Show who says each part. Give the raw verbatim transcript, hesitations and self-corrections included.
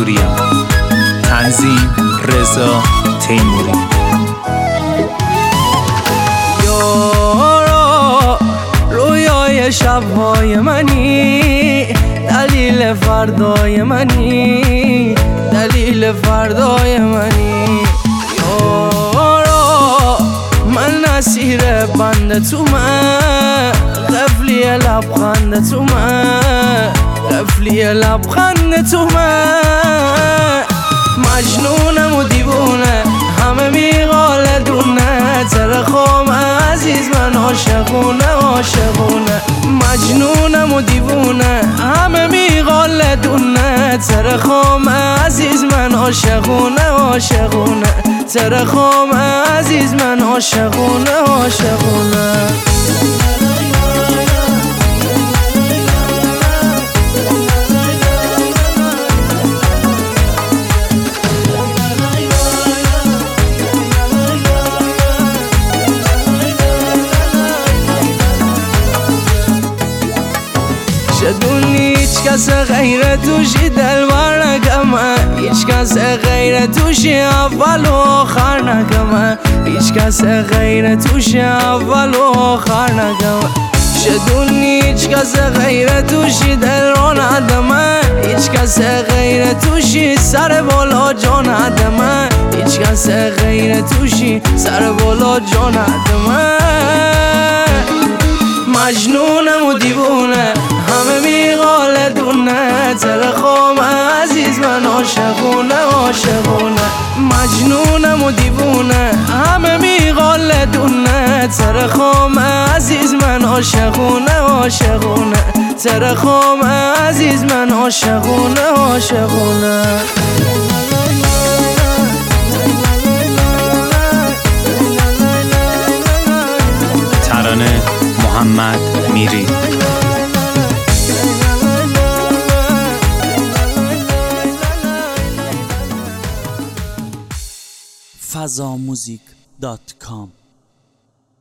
Speaker 1: منصوریم. تنظیم رضا تیموری.
Speaker 2: یارا رویای شبهای منی، دلیل فردای منی، دلیل فردای منی. یارا من اسیر بند تو، من قفلی لبخند تو، من قفلی لبخند تو، من مجنونم و دیوونه، همه میقالدونه، ترخم عزیز من عاشقونه عاشقونه. مجنونم و دیوونه، همه میقالدونه، ترخم عزیز من عاشقونه عاشقونه. ترخم عزیز من عاشقونه عاشقونه. شدونی هیچ کس غیر توشی دلبر نکمه، هیچ کس غیر توشی اول و آخر نکمه، هیچ کس غیر توشی اول و آخر نکمه. شدونی هیچ کس غیر توشی دل رو ندمه، هیچ کس غیر توشی سر بالا جا ندمه، هیچ کس غیر توشی سر بالا جا ندمه. مجنونم و دیوونه، همه میقالدونه، ترخم عزیز من عاشقونه عاشقونه. مجنونم و دیوونه، همه میقالدونه، ترخم عزیز من عاشقونه عاشقونه. ترخم عزیز من عاشقونه عاشقونه.
Speaker 1: ترانه محمد میری.
Speaker 3: فضاموزیک دات کام